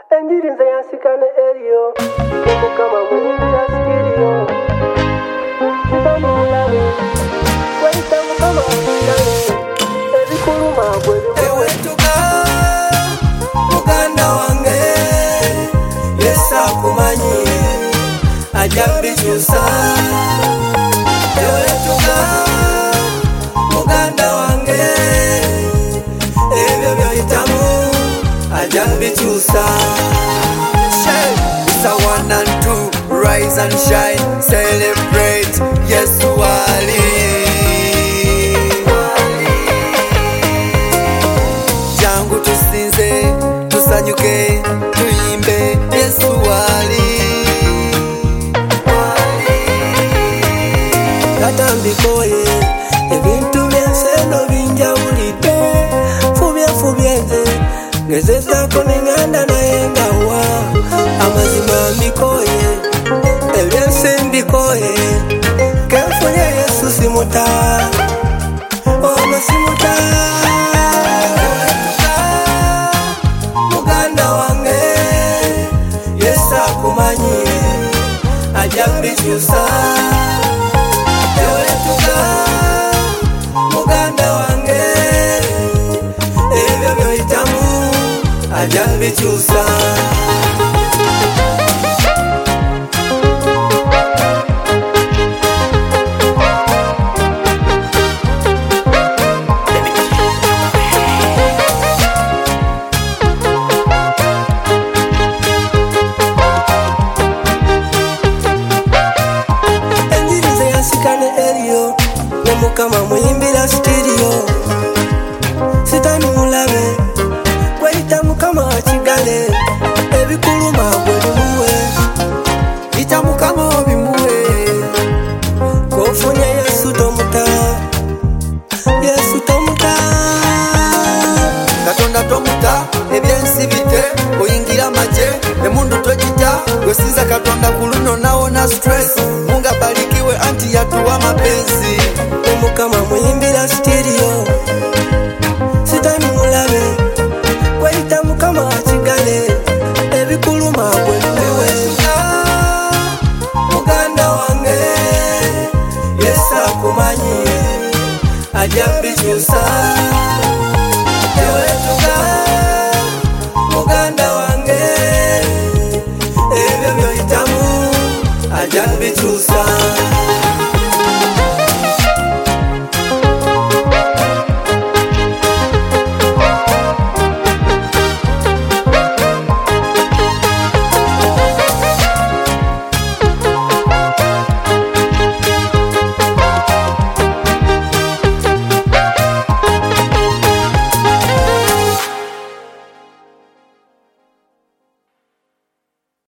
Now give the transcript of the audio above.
Enjiri nze yansikane eriyo Mukama muyimbira stereo Sitani mulabe Waita Mukama asikane Ebikuluma bwe ewe tuka muganda wange Yesu akumanyi ajja bikyusa ewe tuka muganda wange ebyo byoyitamu ajja bikyusa. It's a 1 and 2, rise and shine, celebrate Yesu ali. Jangu tusinze, tusanyuke, tuyimbe Yesu ali. Katambikoye, ebintu byenseno binjawulidde, fubye nze, ngezezako nenganda naye ngawa. Amazima mbikoye, ebyensi mbikoye, kenfunye Yesu simuta, ono simuta. Muganda wange, Yesu akumanyi ajja bikyusa. Ewe tuka muganda wange, ebyo byoyitamu ajja bikyusa. Mukama muyimbira stereo Sitani mulabe Waita Mukama akigale Ebikuluma bwe bimuwe Ita Mukama obimuwe Kofunye Yesu tomuta Yesu tomuta Katonda tomuta ebyensi bite oyingira maje emundu tojija gwesiza Katonda kuluno nawona stress munga balikiwe anti yatuwa mapenzi. Mukama muyimbira stereo Sitani mulabe Waita Mukama akigale ebikuluma bwe bimuwe muganda wange Yesu akumanyi ajja bikyusa.